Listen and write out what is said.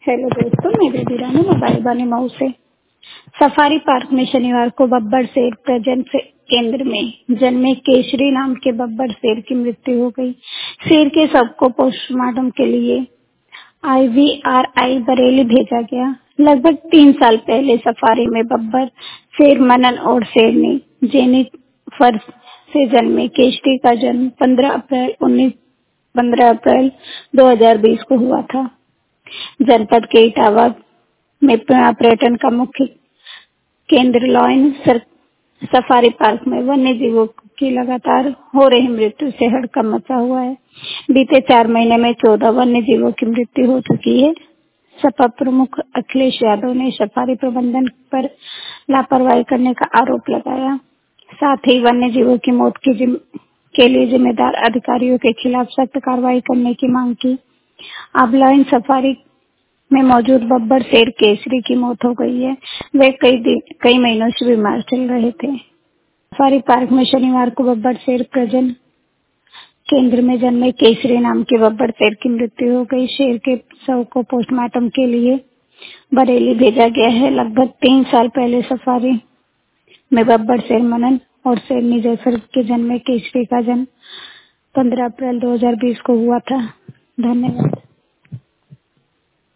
Hello दोस्तों, मैं Baby Rani mobile वाली मऊ से। सफारी पार्क में शनिवार को बब्बर शेर प्रजनन केंद्र में जन्मे केशरी नाम के बब्बर शेर की मृत्यु हो गई। शेर के शव को पोस्टमार्टम के लिए IVRI बरेली भेजा गया। लगभग 3 साल पहले सफारी में बब्बर शेर मनन और शेरनी जेनिफर से जन्मे केशरी का जन्म 15 अप्रैल 2020 को हुआ था। जनपद के इटावा में पर्यटन का मुख्य केंद्र लॉयन सफारी पार्क में वन्य जीवों की लगातार हो रही मृत्यु से हड़कंप मचा हुआ है। बीते 4 महीने में 14 वन्य जीवों की मृत्यु हो चुकी है। सपा प्रमुख अखिलेश यादव ने सफारी प्रबंधन पर लापरवाही करने का आरोप लगाया। साथ ही वन्य जीवों की मौत के लिए जिम्मेदार अधिकारियों के खिलाफ सख्त कार्रवाई करने की मांग की। अब लॉयन सफारी में मौजूद बब्बर शेर केसरी की मौत हो गई है। वे कई महीनों से बीमार चल रहे थे। सफारी पार्क में शनिवार को बब्बर शेर प्रजनन केंद्र में जन्मे केसरी नाम के बब्बर शेर की मृत्यु हो गई। शेर के शव को पोस्टमार्टम के लिए बरेली भेजा गया है। लगभग 3 साल पहले सफारी में बब्बर शेर मनन और शेरनी जयफर के जन्मे केसरी का जन्म 15 अप्रैल 2020 को हुआ था। धन्यवाद।